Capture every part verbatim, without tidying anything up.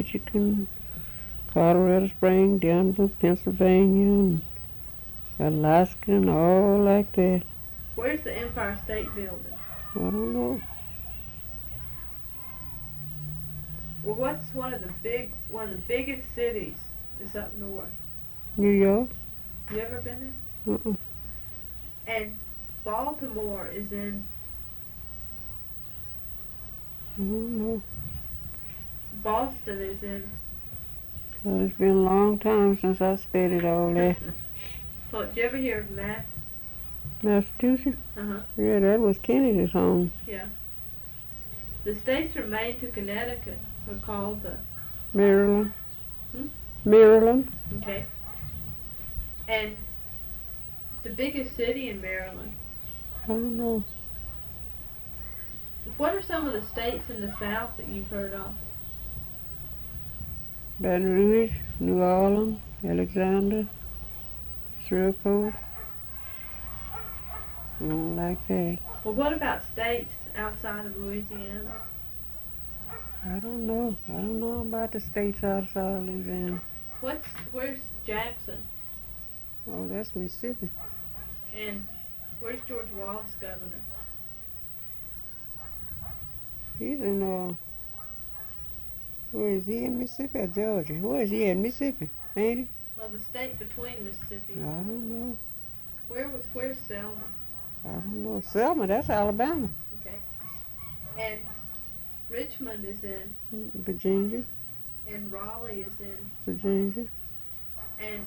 Michigan, Colorado Springs, Denver, Pennsylvania, and Alaska, and all like that. Where's the Empire State Building? I don't know. Well, what's one of the big, one of the biggest cities is up north? New York? You ever been there? Uh-uh. And Baltimore is in. I don't know. Boston is in. Well, it's been a long time since I studied all that. Well, did you ever hear of Mass? Massachusetts? Uh-huh. Yeah, that was Kennedy's home. Yeah. The states from Maine to Connecticut are called the. Maryland. Hmm? Maryland. Okay. And the biggest city in Maryland. I don't know. What are some of the states in the South that you've heard of? Baton Rouge, New Orleans, Alexander, Shreveport. I don't like that. Well, what about states outside of Louisiana? I don't know. I don't know about the states outside of Louisiana. What's where's Jackson? Oh, that's Mississippi. And where's George Wallace governor? He's in, uh, where is he, in Mississippi or Georgia? Where is he in Mississippi, ain't he? Well, the state between Mississippi. I don't know. Where was where's Selma? I don't know. Selma, that's Alabama. Okay. And Richmond is in. Virginia. And Raleigh is in. Virginia. And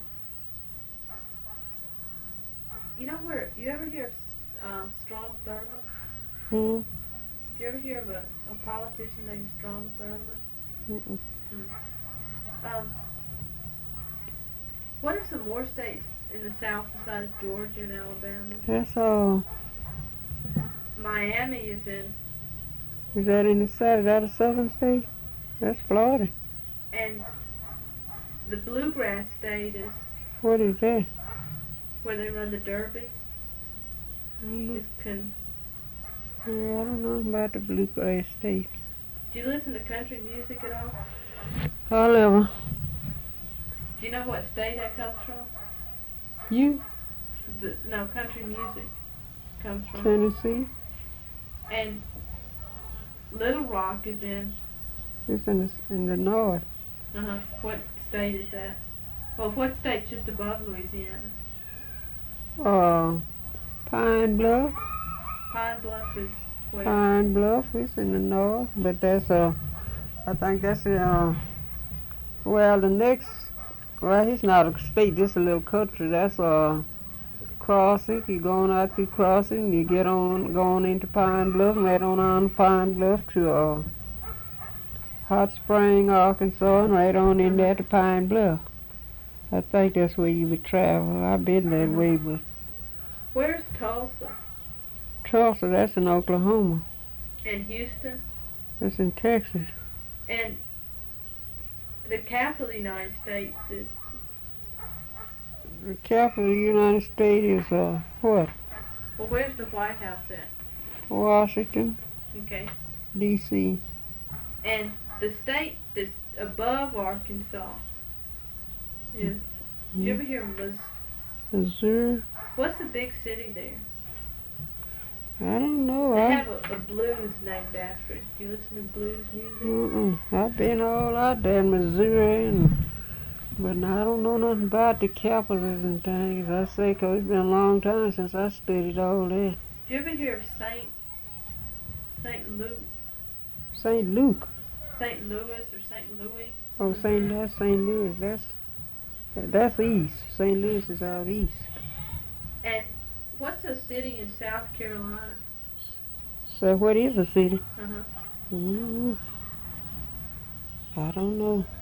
you know where? You ever hear of uh, Strom Thurmond? Hmm. Did you ever hear of a, a politician named Strom Thurmond? Mm-mm. Mm. Um, what are some more states in the South besides Georgia and Alabama? That's all. Miami is in. Is that in the South? Is that a southern state? That's Florida. And the Bluegrass state is What is that? where they run the Derby. I don't know. Is con- Yeah, I don't know about the Bluegrass state. Do you listen to country music at all? However, Do you know what state that comes from? you, The, no, country music comes from. Tennessee, And Little Rock is in. it's in the, in the north. Uh huh. What state is that? Well, what state's just above Louisiana? Uh, Pine Bluff. Pine Bluff is where? Pine Bluff is in the north, but that's uh, I think that's uh, well the next, well it's not a state, just a little country. That's uh, Crossing. You going out through Crossing, you get on going into Pine Bluff, and right on on Pine Bluff to uh, Hot Spring, Arkansas, and right on in there to Pine Bluff. I think that's where you would travel. I've been that way, but Where's Tulsa? Tulsa, that's in Oklahoma. And Houston? That's in Texas. And the capital of the United States is. The capital of the United States is, uh, what? Well, where's the White House at? Washington, Okay. D C And the state that's above Arkansas is. Did you ever hear of Mis- Missouri. What's the big city there? I don't know. They I, have a, a blues named after it. Do you listen to blues music? mm-mm. I've been all out there in Missouri, and, but I don't know nothing about the capitals and things. I say 'cause it's been a long time since I studied all that. Do you ever hear of Saint Saint Luke, Saint Luke. Saint Louis, or Saint Louis? Oh, Saint that's Saint Louis. That's that's east. Saint Louis is out east. And what's a city in South Carolina? So what is a city? Uh huh. Mm, I don't know.